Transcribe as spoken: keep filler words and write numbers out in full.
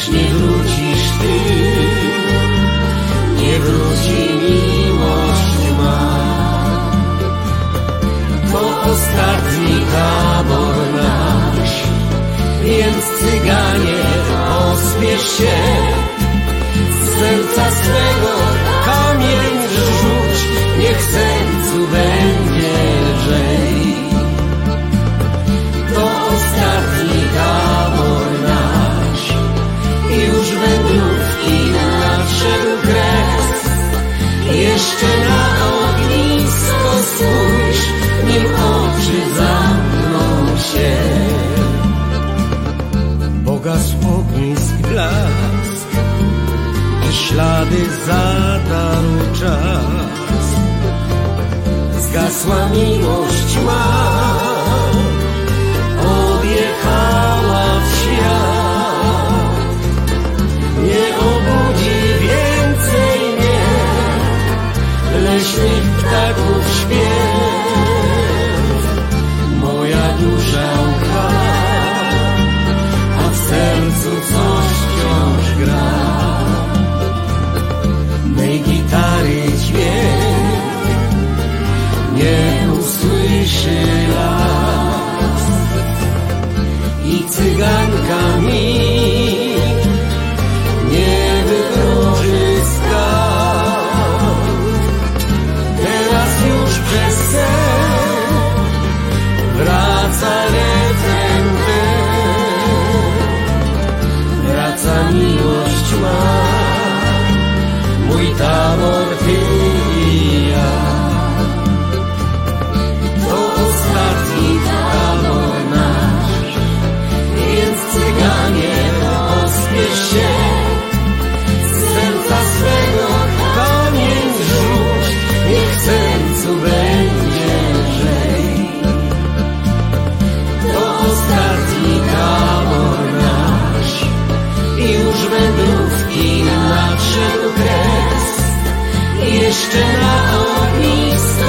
lecz nie wrócisz Ty, nie wróci miłość ma. To ostatni tabor nasz, więc Cyganie, pospiesz się, z serca swego kamień rzuć, niech w sercu będzie lżej. To ostatni tabor nasz, już wędrówki nadszedł kres. Jeszcze na ognisko spójrz, nim oczy zamkną się. Pogasł ognisk blask i ślady zatarł czas. Zgasła miłość ma, odjechała w świat. Nie obudzi więcej mnie leśnych ptaków śpiew. Moja dusza łka, a w sercu coś wciąż gra. Mej gitary dźwięk nie usłyszy las i cyganka mi nie wywróży skał. Teraz już przez sen wraca refren ten, wraca miłość ma, mój tabor Ty i ja. To ostatni tabor nasz, więc Cyganie, pospiesz się, z serca swego kamień rzuć, niech w sercu będzie lżej. To ostatni tabor nasz, już wędrówki nadszedł kres. Jeszcze na ognisko